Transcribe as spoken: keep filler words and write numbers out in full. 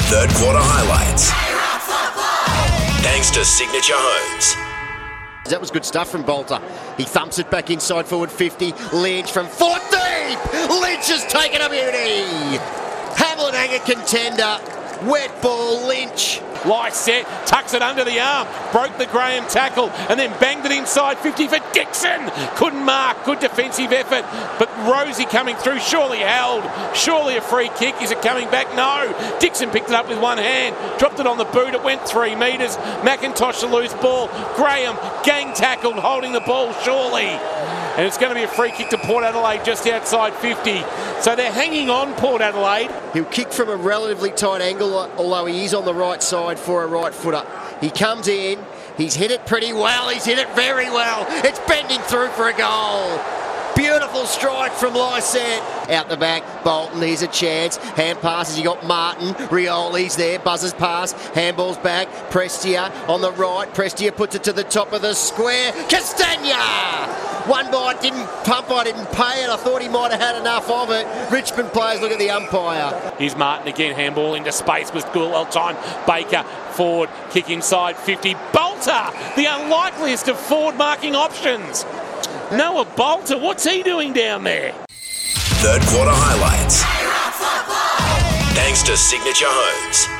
Third quarter highlights. Thanks to Signature Homes. That was good stuff from Bolter. He thumps it back inside forward fifty. Lynch from foot deep. Lynch has taken a beauty. Hamlin-Anger contender. Wet ball, Lynch. Lie set, tucks it under the arm, broke the Graham tackle and then banged it inside fifty for Dixon. Couldn't mark, good defensive effort, but Rosie coming through, surely held, surely a free kick. Is it coming back? No. Dixon picked it up with one hand, dropped it on the boot, it went three metres. McIntosh the loose ball, Graham gang tackled, holding the ball surely. And it's going to be a free kick to Port Adelaide just outside fifty. So they're hanging on, Port Adelaide. He'll kick from a relatively tight angle, although he is on the right side for a right footer. He comes in, he's hit it pretty well, he's hit it very well. It's bending through for a goal. Beautiful strike from Lyset. Out the back, Bolton, here's a chance. Hand passes, you got Martin. Rioli's there, buzzes past. Handball's back. Prestia on the right. Prestia puts it to the top of the square. Castagna! One bite, didn't pump, I didn't pay it. I thought he might have had enough of it. Richmond players look at the umpire. Here's Martin again, handball into space was good, well timed. Baker, forward, kick inside fifty. Bolter, the unlikeliest of forward marking options. Noah Bolter, what's he doing down there? Third quarter highlights. Thanks to Signature Homes.